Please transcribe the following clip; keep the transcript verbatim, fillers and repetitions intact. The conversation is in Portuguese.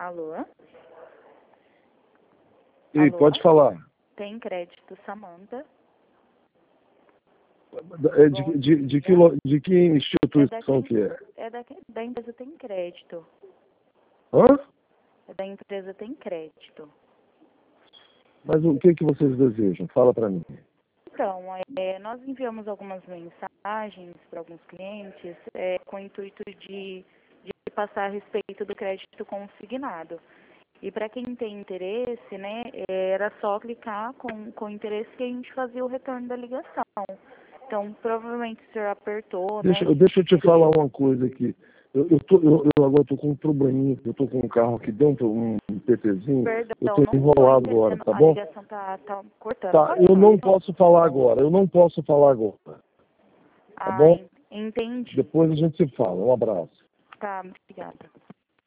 Alô? E Alô? pode falar. Tem crédito, Samanta. É de, de, de, que, lo- de que instituição É que é? É da, da empresa Tem Crédito. Hã? É da empresa Tem Crédito. Mas o que, que vocês desejam? Fala para mim. Então, é, nós enviamos algumas mensagens para alguns clientes é, com o intuito de, de passar a respeito do crédito consignado. E para quem tem interesse, né, era só clicar com, com interesse que a gente fazia o retorno da ligação. Então, provavelmente o senhor apertou, Deixa, né? deixa eu te falar uma coisa aqui. Eu, eu, tô, eu, eu agora estou com um probleminha. Eu estou com um carro aqui dentro, um PTzinho. Perdão, Eu estou não tô enrolado agora, entendendo. tá A bom? ligação tá, tá cortando. Tá, Pode eu falar. não posso falar agora. Eu não posso falar agora. Tá Ah, bom? entendi. Depois a gente se fala. Um abraço. Tá, obrigada.